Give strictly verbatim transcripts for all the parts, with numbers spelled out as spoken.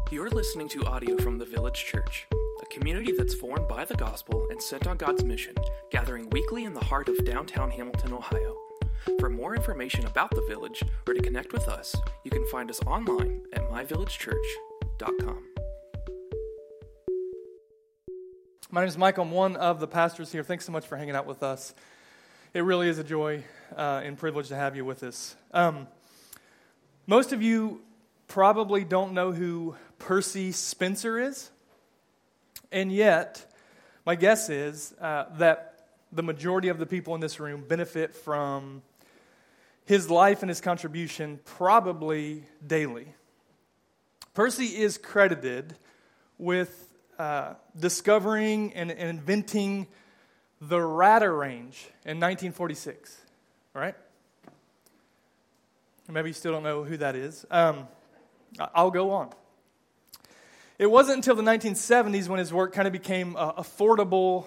You're listening to audio from the Village Church, a community that's formed by the gospel and sent on God's mission, gathering weekly in the heart of downtown Hamilton, Ohio. For more information about the Village or to connect with us, you can find us online at my village church dot com. My name is Michael. I'm one of the pastors here. Thanks so much for hanging out with us. It really is a joy uh, and privilege to have you with us. Um, most of you probably don't know who Percy Spencer is, and yet my guess is uh, that the majority of the people in this room benefit from his life and his contribution probably daily. Percy is credited with uh, discovering and, and inventing the Radarange in nineteen forty-six, all right? Maybe you still don't know who that is. Um, I'll go on. It wasn't until the nineteen seventies when his work kind of became uh, affordable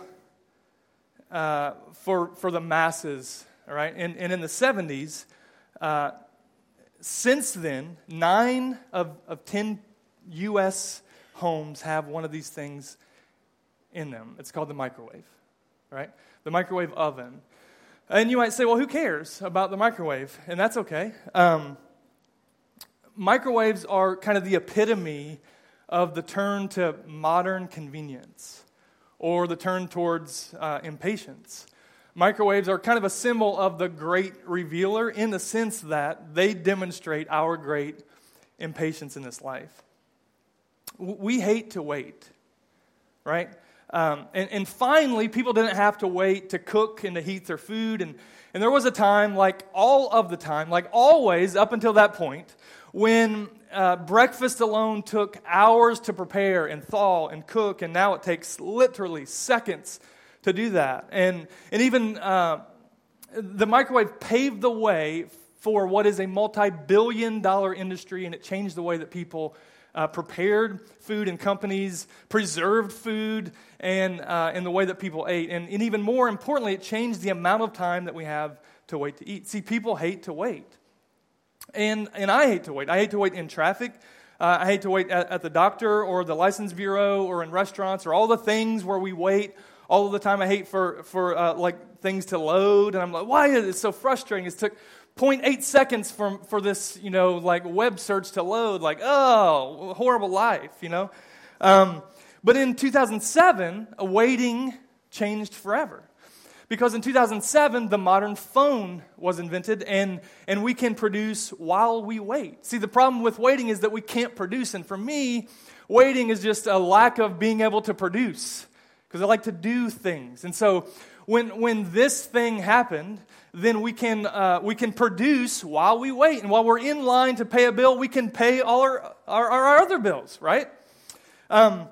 uh, for for the masses, all right? And, and in the seventies, uh, since then, nine of, of ten U S homes have one of these things in them. It's called the microwave. Right? The microwave oven. And you might say, well, who cares about the microwave? And that's okay. Um, microwaves are kind of the epitome of the turn to modern convenience or the turn towards uh, impatience. Microwaves are kind of a symbol of the great revealer in the sense that they demonstrate our great impatience in this life. We hate to wait, right? Um, and, and finally, people didn't have to wait to cook and to heat their food. And, and there was a time, like all of the time, like always up until that point, when uh, breakfast alone took hours to prepare and thaw and cook, and now it takes literally seconds to do that. And, and even uh, the microwave paved the way for what is a multi-billion dollar industry, and it changed the way that people Uh, prepared food, and companies preserved food, and uh, in the way that people ate. And, and even more importantly, it changed the amount of time that we have to wait to eat. See, people hate to wait. And and I hate to wait. I hate to wait in traffic. Uh, I hate to wait at, at the doctor or the license bureau or in restaurants or all the things where we wait all of the time. I hate for, for uh, like things to load. And I'm like, why is it so frustrating? It took zero point eight seconds for, for this, you know, like web search to load, like, oh, horrible life, you know. Um, but in two thousand seven, waiting changed forever. Because in two thousand seven, the modern phone was invented, and, and we can produce while we wait. See, the problem with waiting is that we can't produce. And for me, waiting is just a lack of being able to produce, because I like to do things. And so when when this thing happened, then we can uh, we can produce while we wait. And while we're in line to pay a bill, we can pay all our, our, our other bills, right? Um,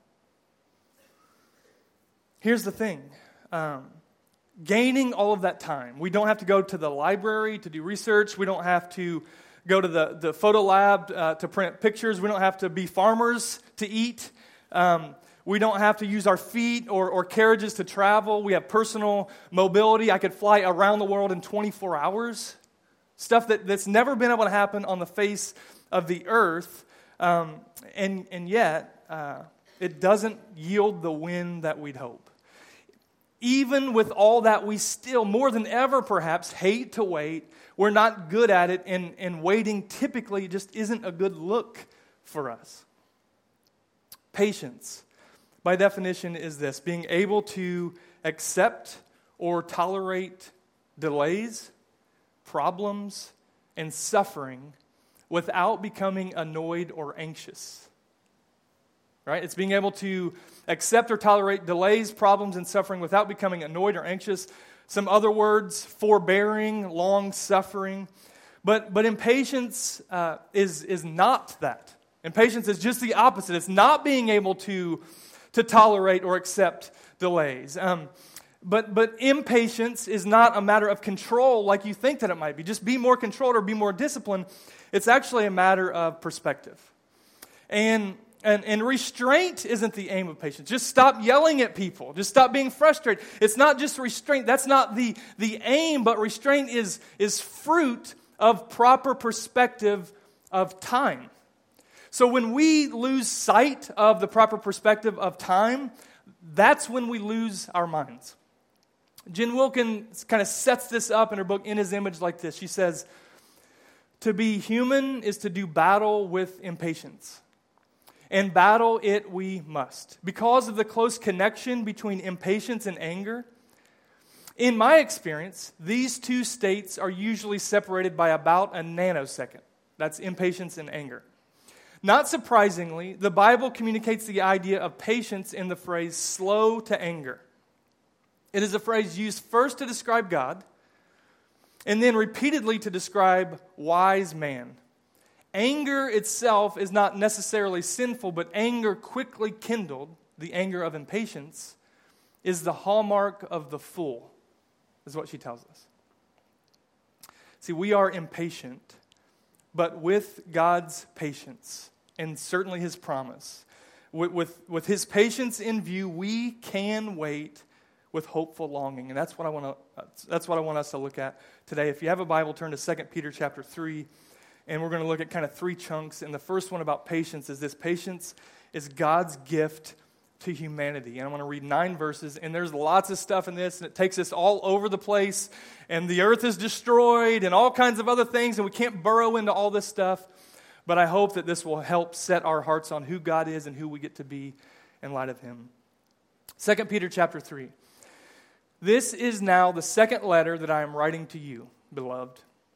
here's the thing. Um, gaining all of that time. We don't have to go to the library to do research. We don't have to go to the, the photo lab uh, to print pictures. We don't have to be farmers to eat. Um We don't have to use our feet or, or carriages to travel. We have personal mobility. I could fly around the world in twenty-four hours. Stuff that, that's never been able to happen on the face of the earth. Um, and, and yet, uh, it doesn't yield the win that we'd hope. Even with all that, we still, more than ever perhaps, hate to wait. We're not good at it, and, and waiting typically just isn't a good look for us. Patience, by definition, is this: being able to accept or tolerate delays, problems, and suffering without becoming annoyed or anxious. Right? It's being able to accept or tolerate delays, problems, and suffering without becoming annoyed or anxious. Some other words: forbearing, long-suffering. But but impatience uh, is is not that. Impatience is just the opposite. It's not being able to to tolerate or accept delays. Um, but but impatience is not a matter of control like you think that it might be. Just be more controlled or be more disciplined. It's actually a matter of perspective. And, and, and restraint isn't the aim of patience. Just stop yelling at people. Just stop being frustrated. It's not just restraint. That's not the, the aim, but restraint is, is fruit of proper perspective of time. So when we lose sight of the proper perspective of time, that's when we lose our minds. Jen Wilkin kind of sets this up in her book, In His Image, like this. She says, to be human is to do battle with impatience. And battle it we must. Because of the close connection between impatience and anger, in my experience, these two states are usually separated by about a nanosecond. That's impatience and anger. Not surprisingly, the Bible communicates the idea of patience in the phrase slow to anger. It is a phrase used first to describe God, and then repeatedly to describe wise man. Anger itself is not necessarily sinful, but anger quickly kindled, the anger of impatience, is the hallmark of the fool, is what she tells us. See, we are impatient, but with God's patience, and certainly His promise, with, with, with His patience in view, we can wait with hopeful longing. And that's what I want to that's what I want us to look at today. If you have a Bible, turn to Second Peter chapter three, and we're going to look at kind of three chunks. And the first one about patience is this: patience is God's gift to humanity. And I want to read nine verses, and there's lots of stuff in this, and it takes us all over the place, and the earth is destroyed, and all kinds of other things, and we can't burrow into all this stuff. But I hope that this will help set our hearts on who God is and who we get to be in light of Him. Second Peter chapter three. This is now the second letter that I am writing to you, beloved.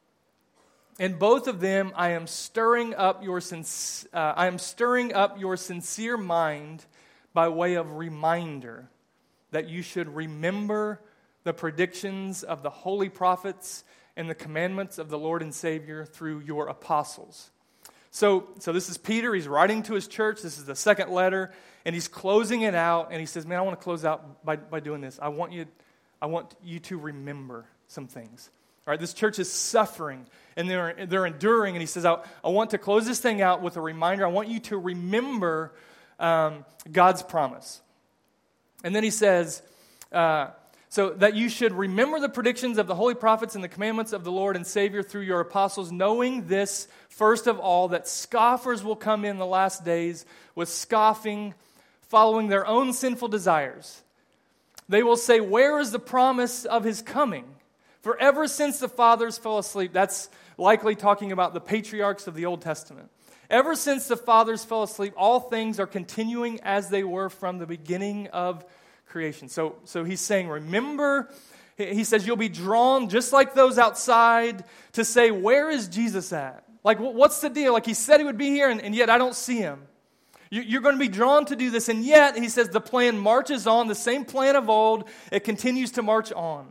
In both of them, I am stirring up your sinc- uh, I am stirring up your sincere mind by way of reminder that you should remember the predictions of the holy prophets and the commandments of the Lord and Savior through your apostles. So, so this is Peter. He's writing to his church. This is the second letter, and he's closing it out. And he says, "Man, I want to close out by, by doing this. I want you, I want you to remember some things. All right, this church is suffering, and they're they're enduring. And he says, I, I want to close this thing out with a reminder. I want you to remember um, God's promise." And then he says, uh, so that you should remember the predictions of the holy prophets and the commandments of the Lord and Savior through your apostles, knowing this, first of all, that scoffers will come in the last days with scoffing, following their own sinful desires. They will say, "Where is the promise of His coming? For ever since the fathers fell asleep," that's likely talking about the patriarchs of the Old Testament. "Ever since the fathers fell asleep, all things are continuing as they were from the beginning of creation." So, so he's saying, remember, he says you'll be drawn just like those outside to say, where is Jesus at? Like, what's the deal? Like, He said He would be here, and, and yet I don't see Him. You're going to be drawn to do this, and yet, he says, the plan marches on, the same plan of old, it continues to march on.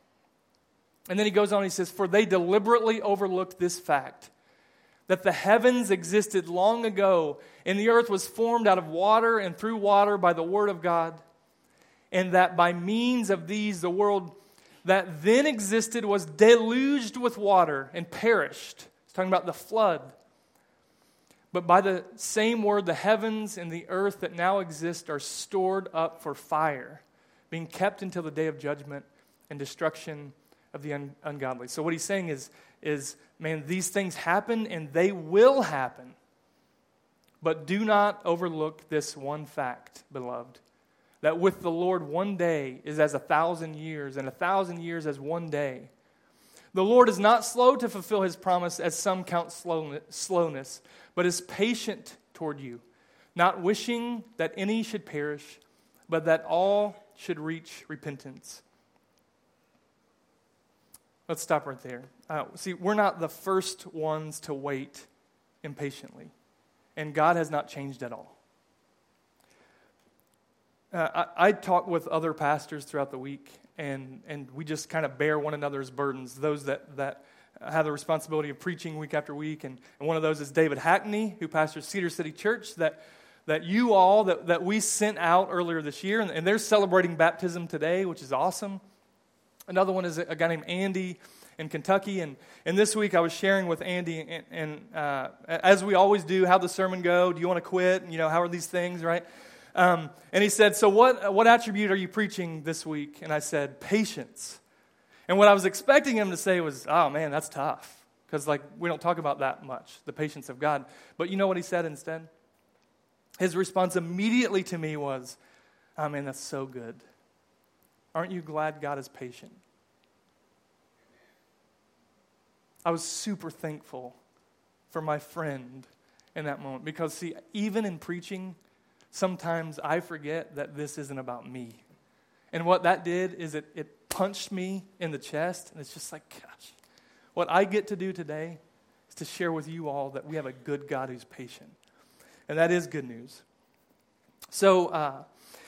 And then he goes on, he says, "For they deliberately overlooked this fact, that the heavens existed long ago, and the earth was formed out of water and through water by the word of God, and that by means of these the world that then existed was deluged with water and perished." He's talking about the flood. "But by the same word, the heavens and the earth that now exist are stored up for fire, being kept until the day of judgment and destruction of the un- ungodly." So what he's saying is, is, man, these things happen and they will happen. But do not overlook this one fact, beloved, that with the Lord one day is as a thousand years, and a thousand years as one day. The Lord is not slow to fulfill His promise, as some count slowness, but is patient toward you, not wishing that any should perish, but that all should reach repentance. Let's stop right there. Uh, see, we're not the first ones to wait impatiently, and God has not changed at all. Uh, I, I talk with other pastors throughout the week, and, and we just kind of bear one another's burdens, those that, that have the responsibility of preaching week after week. And, and one of those is David Hackney, who pastors Cedar City Church, that that you all, that, that we sent out earlier this year, and, and they're celebrating baptism today, which is awesome. Another one is a, a guy named Andy in Kentucky, and, and this week I was sharing with Andy, and, and uh, as we always do, how'd the sermon go? Do you want to quit? You know, how are these things, right? Um, and he said, "So what, what attribute are you preaching this week?" And I said, "Patience." And what I was expecting him to say was, "Oh man, that's tough." because like we don't talk about that much, the patience of God. But you know what he said instead? His response immediately to me was, "Oh man, that's so good. Aren't you glad God is patient?" I was super thankful for my friend in that moment because, see, even in preaching, sometimes I forget that this isn't about me. And what that did is it, it punched me in the chest, and it's just like, gosh, what I get to do today is to share with you all that we have a good God who's patient. And that is good news. So, uh,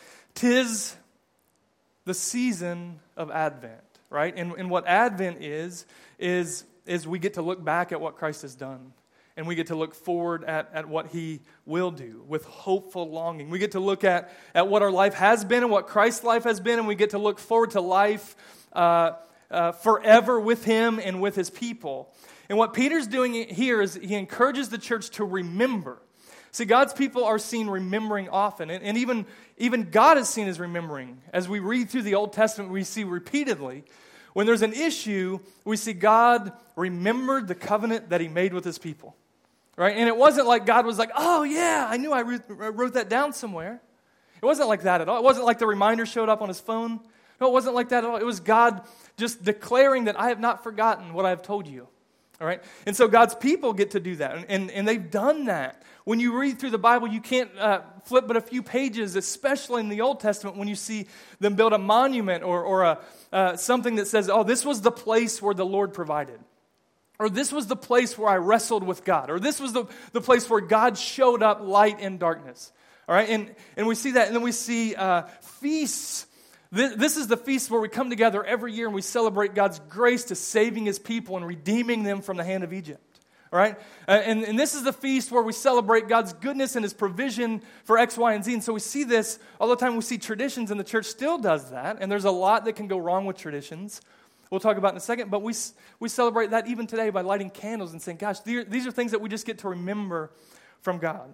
'tis the season of Advent, right? And, and what Advent is, is, is we get to look back at what Christ has done. And we get to look forward at, at what he will do with hopeful longing. We get to look at, at what our life has been and what Christ's life has been, and we get to look forward to life uh, uh, forever with him and with his people. And what Peter's doing here is he encourages the church to remember. See, God's people are seen remembering often, and, and even, even God is seen as remembering. As we read through the Old Testament, we see repeatedly, when there's an issue, we see God remembered the covenant that he made with his people. Right? And it wasn't like God was like, oh yeah, I knew I wrote that down somewhere. It wasn't like that at all. It wasn't like the reminder showed up on his phone. No, it wasn't like that at all. It was God just declaring that I have not forgotten what I have told you. All right? And so God's people get to do that. And, and, and they've done that. When you read through the Bible, you can't uh, flip but a few pages, especially in the Old Testament, when you see them build a monument or, or a, uh, something that says, oh, this was the place where the Lord provided. Or this was the place where I wrestled with God. Or this was the, the place where God showed up light in darkness. All right? And, and we see that. And then we see uh, feasts. This, this is the feast where we come together every year and we celebrate God's grace to saving his people and redeeming them from the hand of Egypt. All right? Uh, and, and this is the feast where we celebrate God's goodness and his provision for X, Y, and Z. And so we see this all the time. We see traditions, and the church still does that. And there's a lot that can go wrong with traditions. We'll talk about in a second, but we we celebrate that even today by lighting candles and saying, gosh, these are things that we just get to remember from God.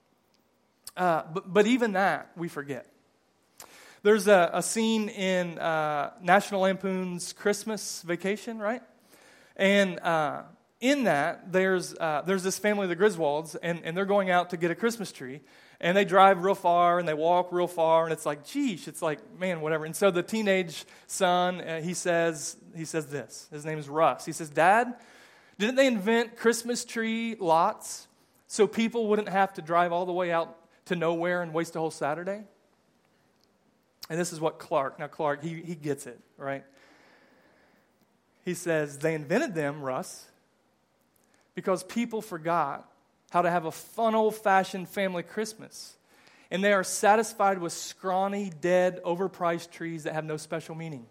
Uh, but, but even that, we forget. There's a, a scene in uh, National Lampoon's Christmas Vacation, right? And uh, in that, there's uh, there's this family, the Griswolds, and, and they're going out to get a Christmas tree. And they drive real far, and they walk real far, and it's like, geesh, it's like, man, whatever. And so the teenage son, uh, he says he says this. His name is Russ. He says, Dad, didn't they invent Christmas tree lots so people wouldn't have to drive all the way out to nowhere and waste a whole Saturday? And this is what Clark, now Clark, he, he gets it, right? He says, they invented them, Russ, because people forgot how to have a fun, old-fashioned family Christmas. And they are satisfied with scrawny, dead, overpriced trees that have no special meaning.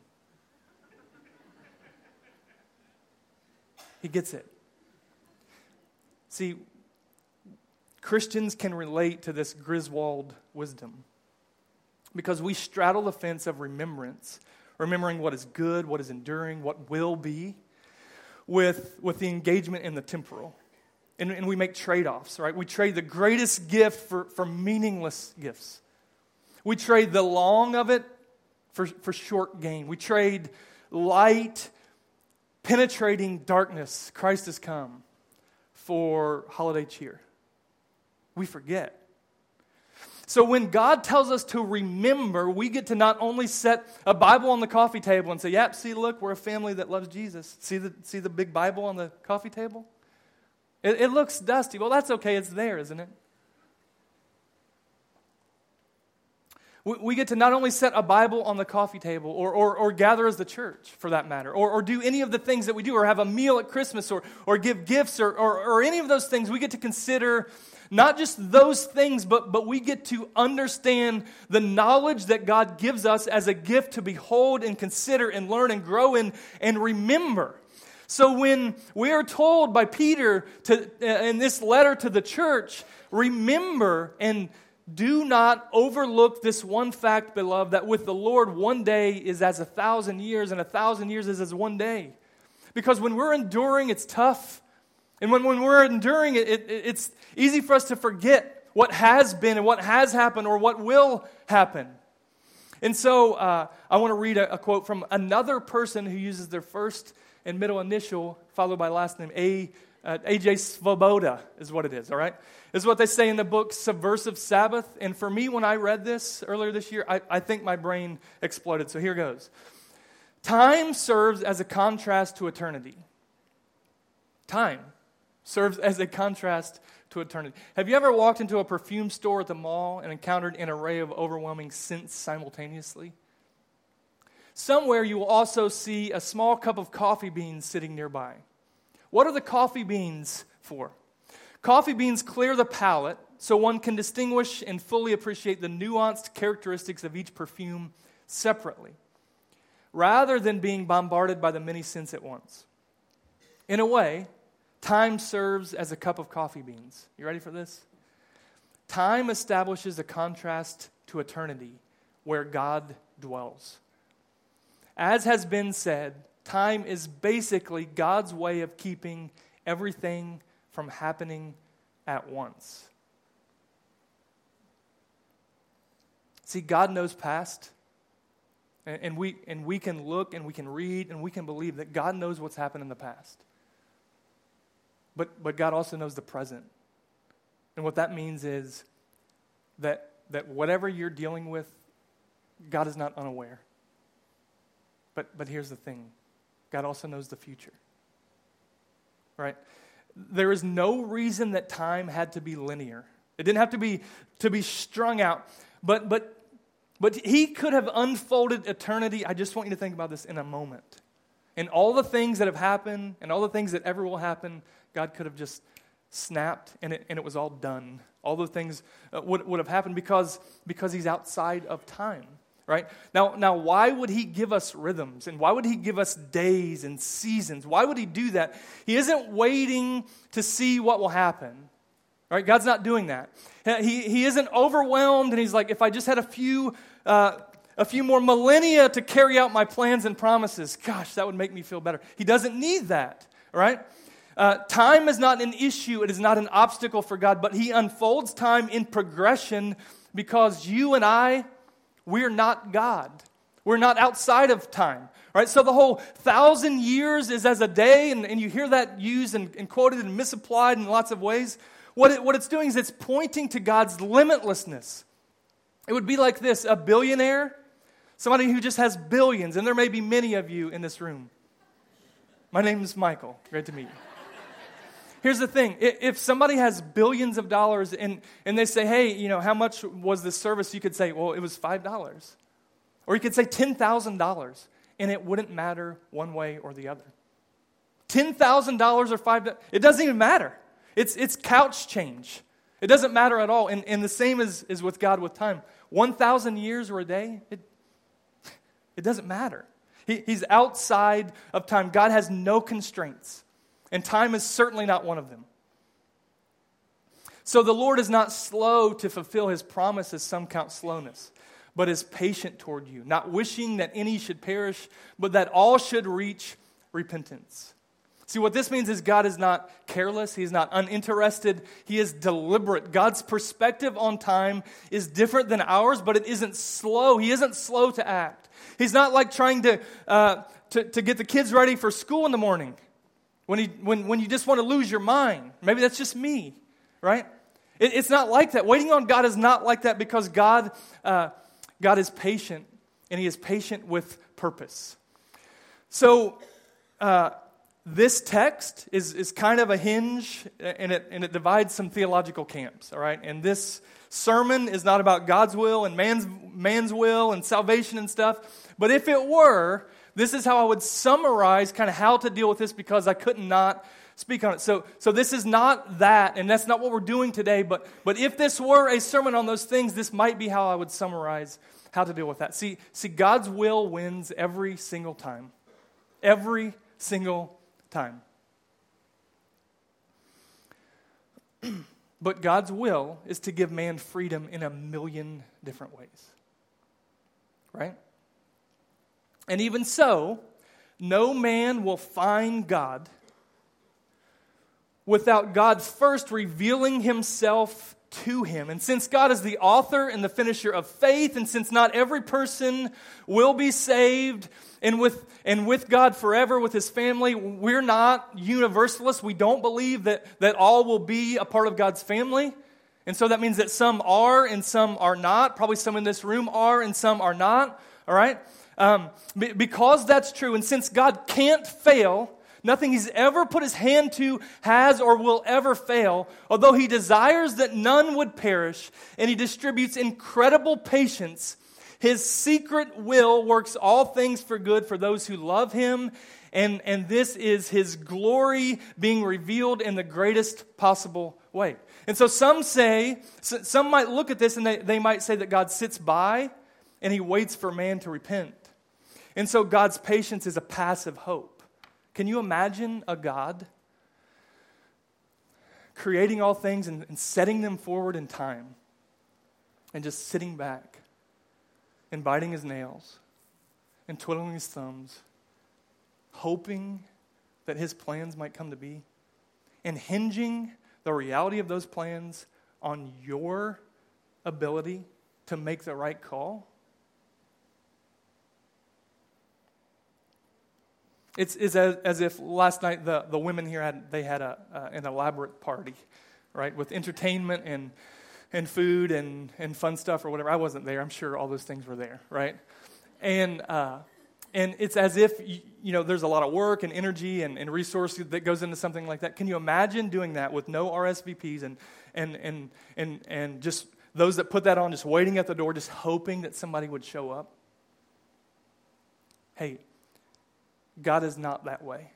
He gets it. See, Christians can relate to this Griswold wisdom because we straddle the fence of remembrance, remembering what is good, what is enduring, what will be, with, with the engagement in the temporal. And, and we make trade-offs, right? We trade the greatest gift for, for meaningless gifts. We trade the long of it for, for short gain. We trade light, penetrating darkness, Christ has come, for holiday cheer. We forget. So when God tells us to remember, we get to not only set a Bible on the coffee table and say, yep, see, look, we're a family that loves Jesus. See the, see the big Bible on the coffee table? It, it looks dusty. Well, that's okay. It's there, isn't it? We, we get to not only set a Bible on the coffee table or, or, or gather as the church, for that matter, or, or do any of the things that we do, or have a meal at Christmas, or, or give gifts, or, or, or any of those things. We get to consider not just those things, but, but we get to understand the knowledge that God gives us as a gift to behold and consider and learn and grow in and remember. So when we are told by Peter to, uh, in this letter to the church, remember and do not overlook this one fact, beloved, that with the Lord one day is as a thousand years and a thousand years is as one day. Because when we're enduring, it's tough. And when, when we're enduring it, it, it's easy for us to forget what has been and what has happened or what will happen. And so uh, I want to read a, a quote from another person who uses their first and middle initial followed by last name. A, uh, A J Svoboda is what it is, all right? This is what they say in the book Subversive Sabbath. And for me, when I read this earlier this year, I, I think my brain exploded. So here goes. Time serves as a contrast to eternity. Time serves as a contrast to eternity. Have you ever walked into a perfume store at the mall and encountered an array of overwhelming scents simultaneously? Somewhere you will also see a small cup of coffee beans sitting nearby. What are the coffee beans for? Coffee beans clear the palate so one can distinguish and fully appreciate the nuanced characteristics of each perfume separately, rather than being bombarded by the many scents at once. In a way, time serves as a cup of coffee beans. You ready for this? Time establishes a contrast to eternity where God dwells. As has been said, time is basically God's way of keeping everything from happening at once. See, God knows past, and, and we and we can look and we can read and we can believe that God knows what's happened in the past. But but God also knows the present. And what that means is that that whatever you're dealing with, God is not unaware. But but here's the thing. God also knows the future. Right? There is no reason that time had to be linear. It didn't have to be to be strung out. But but but he could have unfolded eternity. I just want you to think about this in a moment. And all the things that have happened and all the things that ever will happen, God could have just snapped and it and it was all done. All the things uh, would would have happened because because he's outside of time. Right? Now, now, why would he give us rhythms? And why would he give us days and seasons? Why would he do that? He isn't waiting to see what will happen. Right? God's not doing that. He, he isn't overwhelmed and he's like, if I just had a few, uh, a few more millennia to carry out my plans and promises, gosh, that would make me feel better. He doesn't need that. Right? Uh, time is not an issue. It is not an obstacle for God, but he unfolds time in progression because you and I, we're not God. We're not outside of time, right? So the whole thousand years is as a day, and, and you hear that used and, and quoted and misapplied in lots of ways. What, it, what it's doing is it's pointing to God's limitlessness. It would be like this, a billionaire, somebody who just has billions, and there may be many of you in this room. My name is Michael. Great to meet you. Here's the thing. If somebody has billions of dollars and, and they say, hey, you know, how much was this service? You could say, well, it was five dollars. Or you could say ten thousand dollars. And it wouldn't matter one way or the other. ten thousand dollars or five dollars, it doesn't even matter. It's it's couch change. It doesn't matter at all. And, and the same is, is with God with time. one thousand years or a day, it, it doesn't matter. He, he's outside of time. God has no constraints. And time is certainly not one of them. So the Lord is not slow to fulfill his promise, as some count slowness, but is patient toward you, not wishing that any should perish, but that all should reach repentance. See, what this means is God is not careless. He's not uninterested. He is deliberate. God's perspective on time is different than ours, but it isn't slow. He isn't slow to act. He's not like trying to, uh, to, to get the kids ready for school in the morning. When, he, when, when you just want to lose your mind. Maybe that's just me, right? It, it's not like that. Waiting on God is not like that because God, uh, God is patient, and he is patient with purpose. So uh, this text is, is kind of a hinge, and it, and it divides some theological camps, all right? And this sermon is not about God's will and man's, man's will and salvation and stuff. But if it were, this is how I would summarize kind of how to deal with this because I could not speak on it. So, so this is not that, and that's not what we're doing today. But, but if this were a sermon on those things, this might be how I would summarize how to deal with that. See, see, God's will wins every single time. Every single time. But God's will is to give man freedom in a million different ways. Right? And even so, no man will find God without God first revealing himself to him. And since God is the author and the finisher of faith, and since not every person will be saved and with and with God forever, with his family, we're not universalists. We don't believe that, that all will be a part of God's family. And so that means that some are and some are not. Probably some in this room are and some are not. All right? Um, because that's true, and since God can't fail, nothing he's ever put his hand to has or will ever fail, although he desires that none would perish, and he distributes incredible patience, his secret will works all things for good for those who love him, and, and this is his glory being revealed in the greatest possible way. And so some say, some might look at this and they, they might say that God sits by and he waits for man to repent. And so God's patience is a passive hope. Can you imagine a God creating all things and, and setting them forward in time and just sitting back and biting his nails and twiddling his thumbs, hoping that his plans might come to be, and hinging the reality of those plans on your ability to make the right call? It's, it's as, as if last night the, the women here had they had a uh, an elaborate party, right, with entertainment and and food and, and fun stuff or whatever. I wasn't there. I'm sure all those things were there, right? And uh, and it's as if you, you know there's a lot of work and energy and, and resources that goes into something like that. Can you imagine doing that with no R S V Ps and and and and and just those that put that on just waiting at the door, just hoping that somebody would show up? Hey, God is not that way.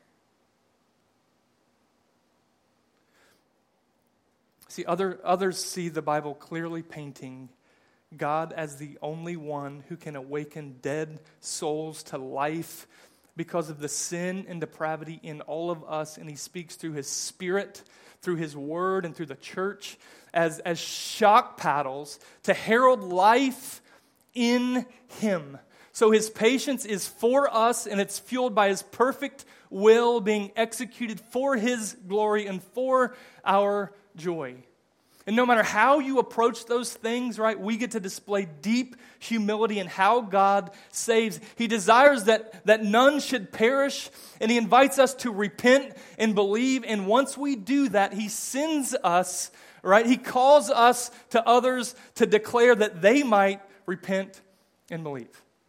See, other, others see the Bible clearly painting God as the only one who can awaken dead souls to life because of the sin and depravity in all of us, and he speaks through his Spirit, through his word, and through the church as, as shock paddles to herald life in him. So his patience is for us, and it's fueled by his perfect will being executed for his glory and for our joy. And no matter how you approach those things, right, we get to display deep humility in how God saves. He desires that, that none should perish, and he invites us to repent and believe. And once we do that, he sends us, right, he calls us to others to declare that they might repent and believe.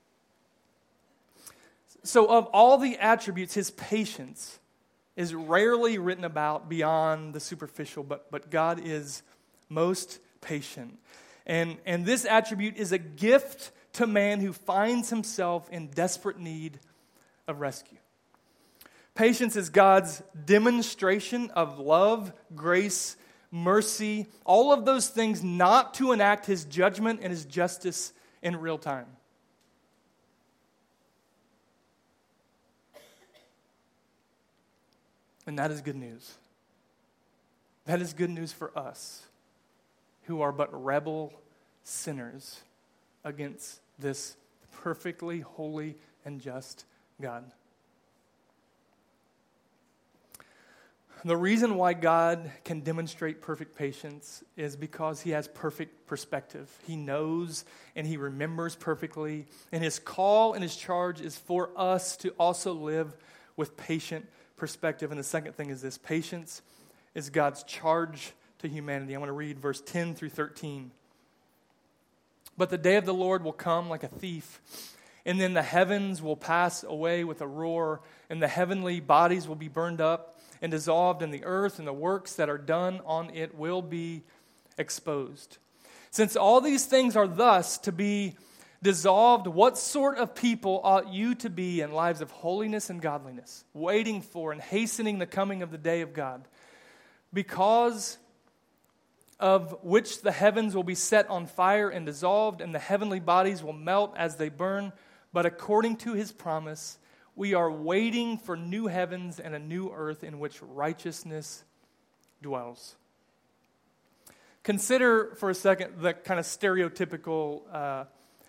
So of all the attributes, his patience is rarely written about beyond the superficial, but, but God is most patient. And, and this attribute is a gift to man who finds himself in desperate need of rescue. Patience is God's demonstration of love, grace, mercy, all of those things not to enact his judgment and his justice in real time. And that is good news. That is good news for us who are but rebel sinners against this perfectly holy and just God. The reason why God can demonstrate perfect patience is because he has perfect perspective. He knows and he remembers perfectly, and his call and his charge is for us to also live with patient perspective. And the second thing is this: patience is God's charge to humanity. I want to read verse ten through thirteen. But the day of the Lord will come like a thief, and then the heavens will pass away with a roar, and the heavenly bodies will be burned up and dissolved, and the earth and the works that are done on it will be exposed. Since all these things are thus to be dissolved, what sort of people ought you to be in lives of holiness and godliness, waiting for and hastening the coming of the day of God, because of which the heavens will be set on fire and dissolved, and the heavenly bodies will melt as they burn. But according to his promise, we are waiting for new heavens and a new earth in which righteousness dwells. Consider for a second the kind of stereotypical uh,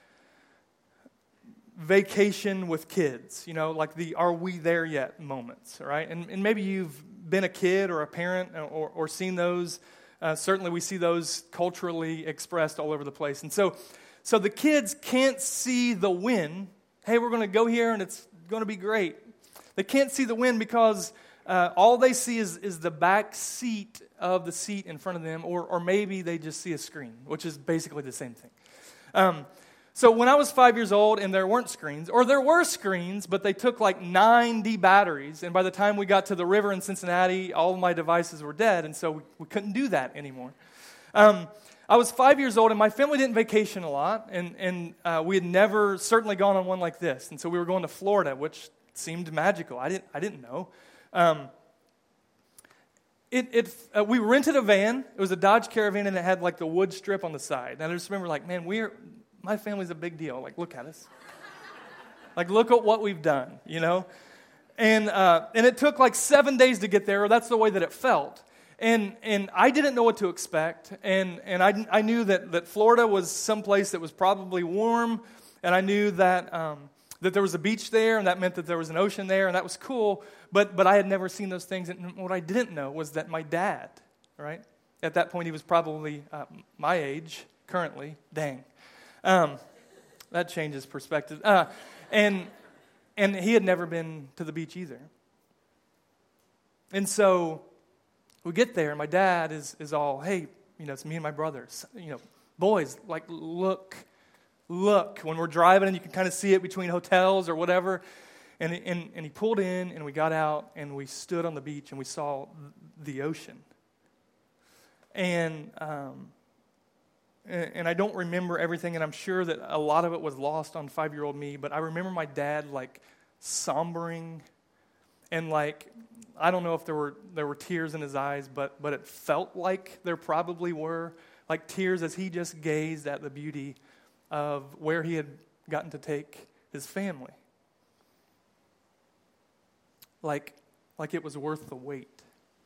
vacation with kids, you know, like the "are we there yet" moments, right? And, and maybe you've been a kid or a parent or, or seen those Uh, certainly we see those culturally expressed all over the place. And so, so the kids can't see the win. Hey, we're going to go here and it's going to be great. They can't see the win because uh, all they see is, is the back seat of the seat in front of them, or, or maybe they just see a screen, which is basically the same thing. Um, so when I was five years old and there weren't screens, or there were screens, but they took like ninety batteries, and by the time we got to the river in Cincinnati, all of my devices were dead, and so we, we couldn't do that anymore. Um, I was five years old, and my family didn't vacation a lot, and, and uh, we had never certainly gone on one like this, and so we were going to Florida, which seemed magical. I didn't, I didn't know. Um, It, it uh, we rented a van. It was a Dodge Caravan, and it had like the wood strip on the side. And I just remember, like, man, we're my family's a big deal. Like, look at us. Like, look at what we've done, you know. And uh, and it took like seven days to get there. Or that's the way that it felt. And and I didn't know what to expect. And and I I knew that that Florida was someplace that was probably warm, and I knew that. Um, that there was a beach there, and that meant that there was an ocean there, and that was cool, but but I had never seen those things, and what I didn't know was that my dad, right, at that point he was probably uh, my age, currently, dang, um, that changes perspective, uh, and and he had never been to the beach either. And so we get there, and my dad is is all, hey, you know, it's me and my brothers, you know, boys, like, look, Look, when we're driving and you can kind of see it between hotels or whatever. And, and, and he pulled in and we got out and we stood on the beach and we saw the ocean. And, um, and, and I don't remember everything, and I'm sure that a lot of it was lost on five-year-old me, but I remember my dad like sombering and like, I don't know if there were there were tears in his eyes, but but it felt like there probably were, like tears as he just gazed at the beauty of where he had gotten to take his family. Like, like it was worth the wait.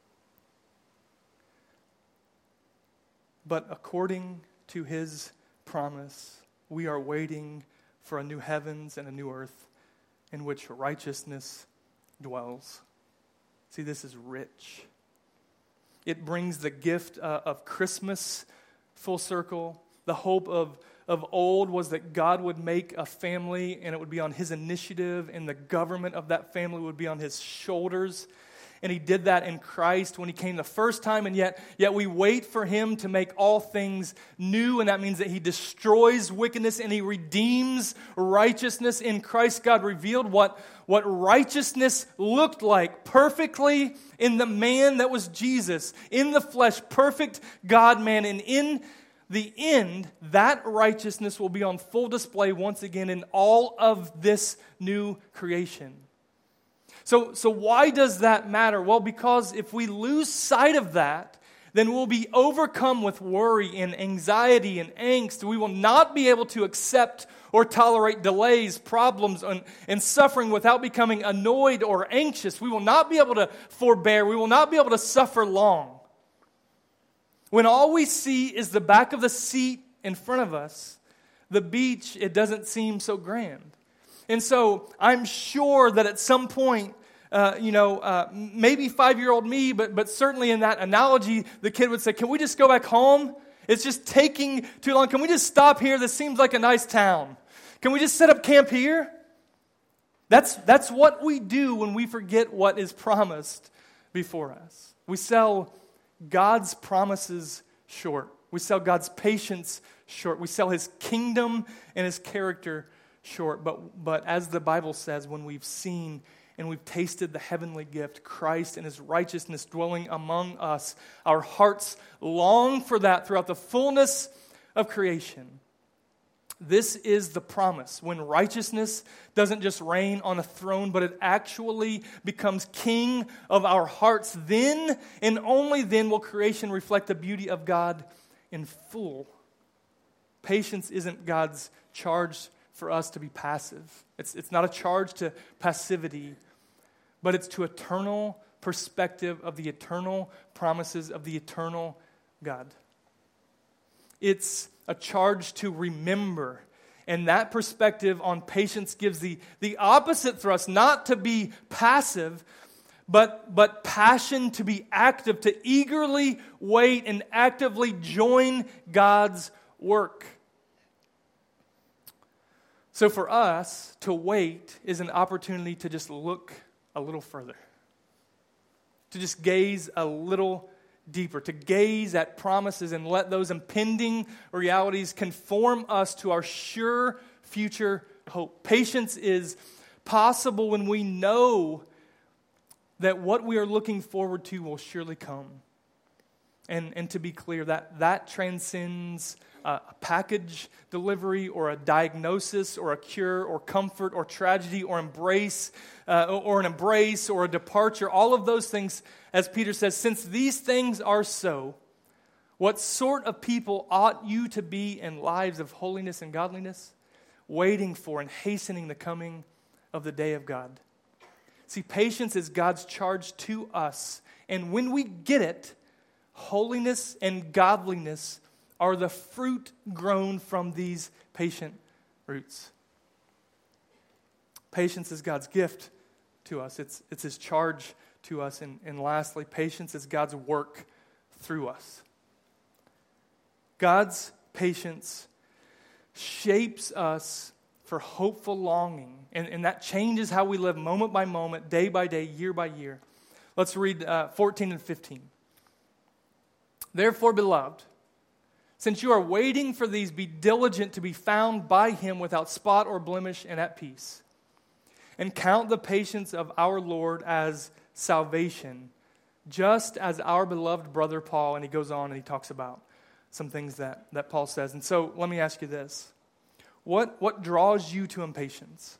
But according to his promise, we are waiting for a new heavens and a new earth in which righteousness dwells. See, this is rich. It brings the gift uh, of Christmas full circle. The hope of of old was that God would make a family, and it would be on his initiative, and the government of that family would be on his shoulders. And he did that in Christ when he came the first time, and yet, yet we wait for him to make all things new, and that means that he destroys wickedness and he redeems righteousness. In Christ, God revealed what, what righteousness looked like perfectly in the man that was Jesus, in the flesh, perfect God-man, and in the end, that righteousness will be on full display once again in all of this new creation. So, so why does that matter? Well, because if we lose sight of that, then we'll be overcome with worry and anxiety and angst. We will not be able to accept or tolerate delays, problems, and, and suffering without becoming annoyed or anxious. We will not be able to forbear. We will not be able to suffer long. When all we see is the back of the seat in front of us, the beach, it doesn't seem so grand. And so I'm sure that at some point, uh, you know, uh, maybe five-year-old me, but but certainly in that analogy, the kid would say, can we just go back home? It's just taking too long. Can we just stop here? This seems like a nice town. Can we just set up camp here? That's, that's what we do when we forget what is promised before us. We sell God's promises short. We sell God's patience short. We sell his kingdom and his character short. But, but as the Bible says, when we've seen and we've tasted the heavenly gift, Christ and his righteousness dwelling among us, our hearts long for that throughout the fullness of creation. This is the promise. When righteousness doesn't just reign on a throne, but it actually becomes king of our hearts, then and only then will creation reflect the beauty of God in full. Patience isn't God's charge for us to be passive. It's, it's not a charge to passivity, but it's to eternal perspective of the eternal promises of the eternal God. It's a charge to remember. And that perspective on patience gives the, the opposite thrust, not to be passive, but, but passion to be active, to eagerly wait and actively join God's work. So for us, to wait is an opportunity to just look a little further, to just gaze a little deeper, to gaze at promises and let those impending realities conform us to our sure future hope. Patience is possible when we know that what we are looking forward to will surely come. And, and to be clear, that, that transcends a package delivery or a diagnosis or a cure or comfort or tragedy or embrace uh, or an embrace or a departure. All of those things, as Peter says, since these things are so, what sort of people ought you to be in lives of holiness and godliness, waiting for and hastening the coming of the day of God? See, patience is God's charge to us. And when we get it, holiness and godliness are the fruit grown from these patient roots. Patience is God's gift to us. It's, it's His charge to us. And, and lastly, patience is God's work through us. God's patience shapes us for hopeful longing. And, and that changes how we live moment by moment, day by day, year by year. Let's read uh, fourteen and fifteen. Therefore, beloved, since you are waiting for these, be diligent to be found by Him without spot or blemish and at peace. And count the patience of our Lord as salvation, just as our beloved brother Paul, and he goes on and he talks about some things that, that Paul says. And so let me ask you this. What, what draws you to impatience?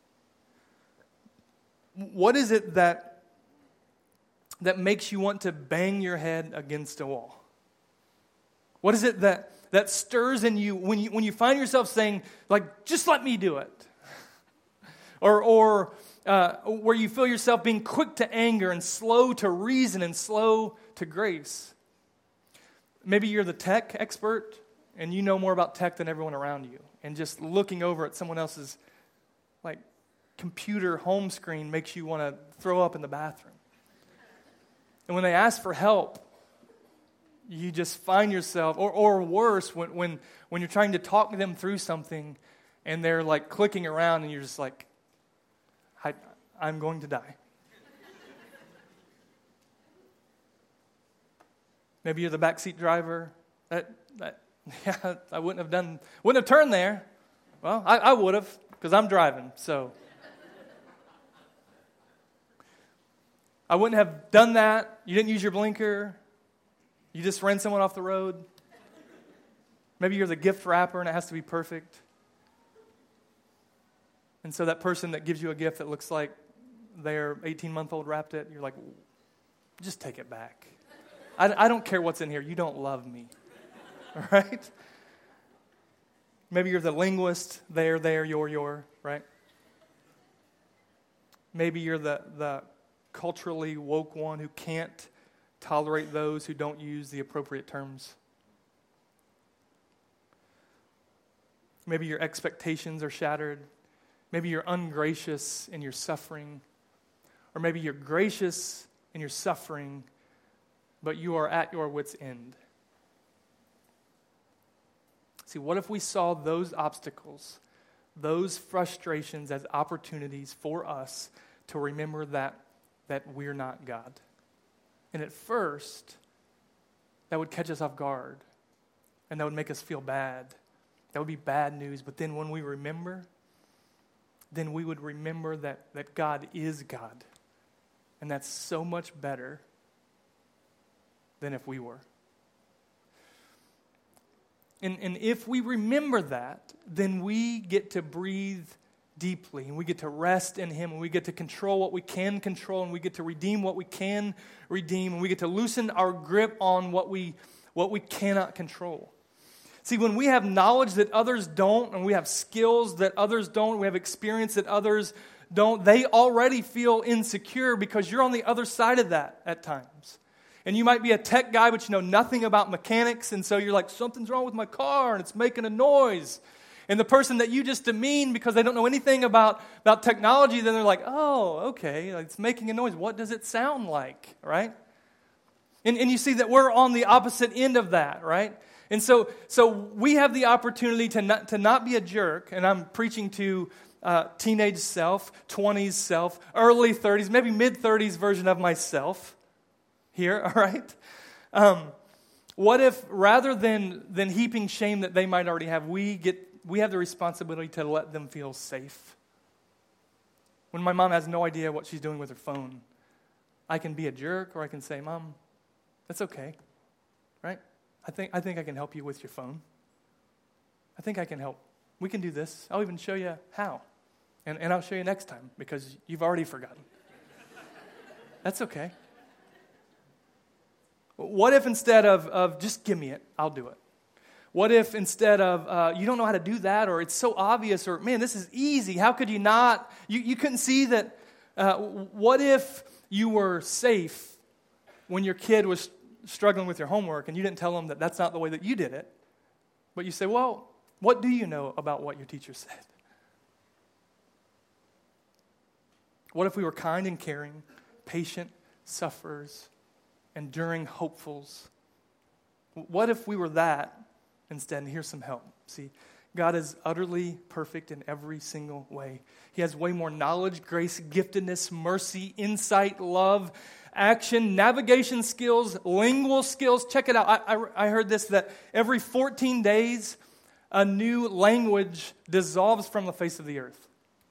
What is it that, that makes you want to bang your head against a wall? What is it that, that stirs in you when you when you find yourself saying, like, just let me do it? Or, or uh, where you feel yourself being quick to anger and slow to reason and slow to grace? Maybe you're the tech expert and you know more about tech than everyone around you. And just looking over at someone else's like computer home screen makes you want to throw up in the bathroom. And when they ask for help, you just find yourself, or or worse, when, when, when you're trying to talk them through something and they're like clicking around and you're just like, I, I'm going to die. Maybe you're the backseat driver. That, that, yeah, I wouldn't have done, wouldn't have turned there. Well, I, I would have, because I'm driving, so. I wouldn't have done that. You didn't use your blinker. You just ran someone off the road. Maybe you're the gift wrapper and it has to be perfect. And so that person that gives you a gift that looks like their eighteen-month-old wrapped it, you're like, just take it back. I, I don't care what's in here. You don't love me. All right? Maybe you're the linguist, there, there, your, your, right? Maybe you're the, the culturally woke one who can't tolerate those who don't use the appropriate terms. Maybe your expectations are shattered. Maybe you're ungracious in your suffering. Or maybe you're gracious in your suffering, but you are at your wit's end. See, what if we saw those obstacles, those frustrations as opportunities for us to remember that, that we're not God? And at first, that would catch us off guard. And that would make us feel bad. That would be bad news. But then when we remember, then we would remember that, that God is God. And that's so much better than if we were. And, and if we remember that, then we get to breathe deeply, and we get to rest in Him, and we get to control what we can control, and we get to redeem what we can redeem, and we get to loosen our grip on what we what we cannot control. See, when we have knowledge that others don't, and we have skills that others don't, we have experience that others don't, they already feel insecure because you're on the other side of that at times. And you might be a tech guy, but you know nothing about mechanics, and so you're like, something's wrong with my car, and it's making a noise. And the person that you just demean because they don't know anything about, about technology, then they're like, oh, okay, it's making a noise. What does it sound like, right? And, and you see that we're on the opposite end of that, right? And so so we have the opportunity to not, to not be a jerk, and I'm preaching to uh, teenage self, twenties self, early thirties, maybe mid-thirties version of myself here, all right? Um, what if rather than, than heaping shame that they might already have, we get we have the responsibility to let them feel safe? When my mom has no idea what she's doing with her phone, I can be a jerk, or I can say, Mom, that's okay, right? I think I think I can help you with your phone. I think I can help. We can do this. I'll even show you how. And, and I'll show you next time because you've already forgotten. That's okay. What if instead of, of just give me it, I'll do it? What if instead of uh, you don't know how to do that, or it's so obvious, or man, this is easy, how could you not? You, you couldn't see that. Uh, what if you were safe when your kid was struggling with your homework and you didn't tell them that that's not the way that you did it, but you say, well, what do you know about what your teacher said? What if we were kind and caring, patient sufferers, enduring hopefuls? What if we were that instead? And here's some help. See, God is utterly perfect in every single way. He has way more knowledge, grace, giftedness, mercy, insight, love, action, navigation skills, lingual skills. Check it out. I, I, I heard this, that every fourteen days, a new language dissolves from the face of the earth.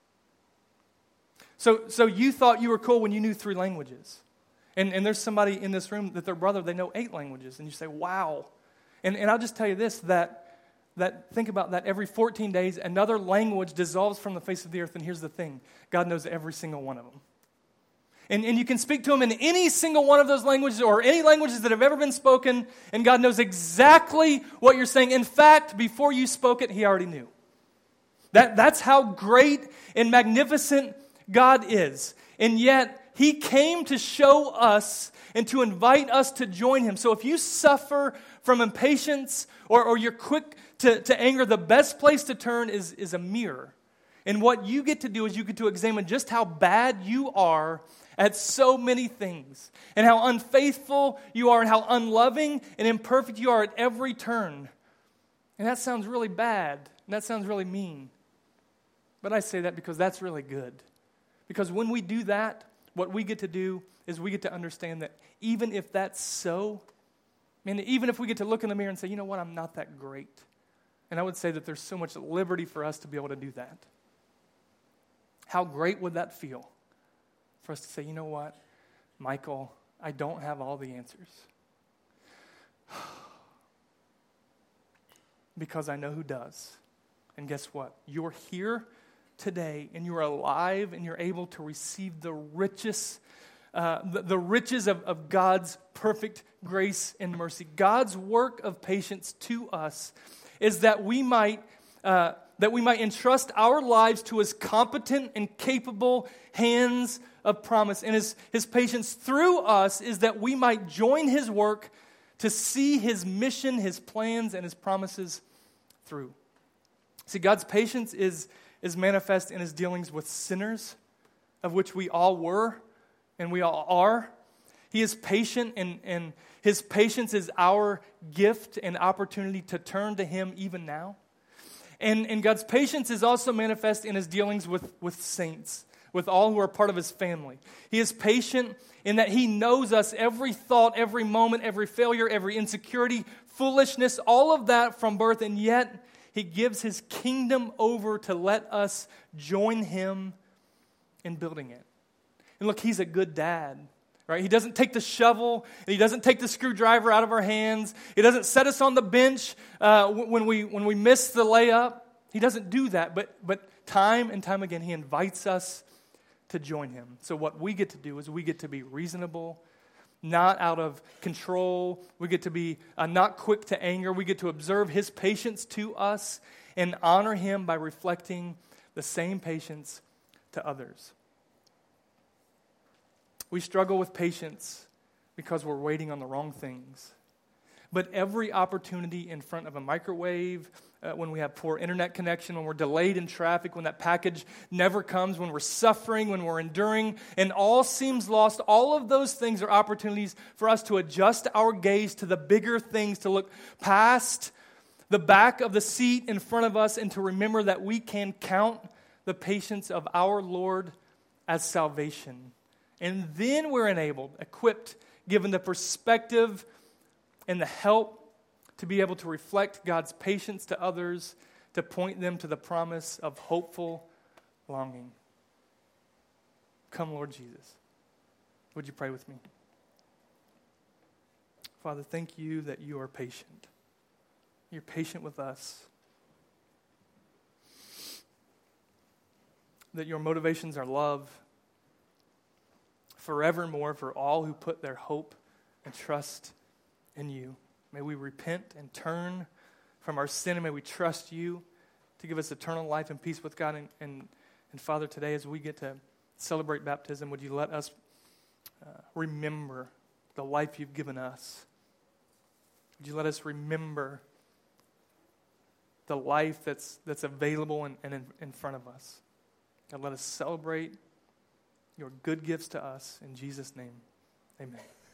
So, so you thought you were cool when you knew three languages. And, and there's somebody in this room that their brother, they know eight languages. And you say, wow. And, and I'll just tell you this, that, that think about that. Every fourteen days, another language dissolves from the face of the earth. And here's the thing. God knows every single one of them. And, and you can speak to him in any single one of those languages or any languages that have ever been spoken, and God knows exactly what you're saying. In fact, before you spoke it, he already knew. That, that's how great and magnificent God is. And yet, he came to show us and to invite us to join him. So if you suffer from impatience or, or you're quick to, to anger, the best place to turn is, is a mirror. And what you get to do is you get to examine just how bad you are at so many things, and how unfaithful you are, and how unloving and imperfect you are at every turn. And that sounds really bad, and that sounds really mean. But I say that because that's really good. Because when we do that, what we get to do is we get to understand that even if that's so, and even if we get to look in the mirror and say, you know what, I'm not that great. And I would say that there's so much liberty for us to be able to do that. How great would that feel? For us to say, you know what, Michael, I don't have all the answers. Because I know who does. And guess what? You're here today, and you're alive, and you're able to receive the richest, uh, the, the riches of, of God's perfect grace and mercy. God's work of patience to us is that we might uh, that we might entrust our lives to his competent and capable hands of promise. And his, his patience through us is that we might join his work to see his mission, his plans, and his promises through. See, God's patience is, is manifest in his dealings with sinners, of which we all were and we all are. He is patient, and, and his patience is our gift and opportunity to turn to him even now. And, and God's patience is also manifest in his dealings with, with saints, with all who are part of his family. He is patient in that he knows us, every thought, every moment, every failure, every insecurity, foolishness, all of that from birth, and yet he gives his kingdom over to let us join him in building it. And look, he's a good dad. Right? He doesn't take the shovel, and he doesn't take the screwdriver out of our hands. He doesn't set us on the bench uh, when we when we miss the layup. He doesn't do that, but but time and time again, he invites us to join him. So what we get to do is we get to be reasonable, not out of control. We get to be uh, not quick to anger. We get to observe his patience to us and honor him by reflecting the same patience to others. We struggle with patience because we're waiting on the wrong things. but every opportunity in front of a microwave, uh, when we have poor internet connection, when we're delayed in traffic, when that package never comes, when we're suffering, when we're enduring, and all seems lost, all of those things are opportunities for us to adjust our gaze to the bigger things, to look past the back of the seat in front of us and to remember that we can count the patience of our Lord as salvation. And then we're enabled, equipped, given the perspective and the help to be able to reflect God's patience to others, to point them to the promise of hopeful longing. Come, Lord Jesus. Would you pray with me? Father, thank you that you are patient. You're patient with us. That your motivations are love forevermore for all who put their hope and trust in you. May we repent and turn from our sin, and may we trust you to give us eternal life and peace with God. And, and, and Father, today as we get to celebrate baptism, would you let us uh, remember the life you've given us? Would you let us remember the life that's that's available and, and in, in front of us? God, let us celebrate your good gifts to us. In Jesus' name, amen.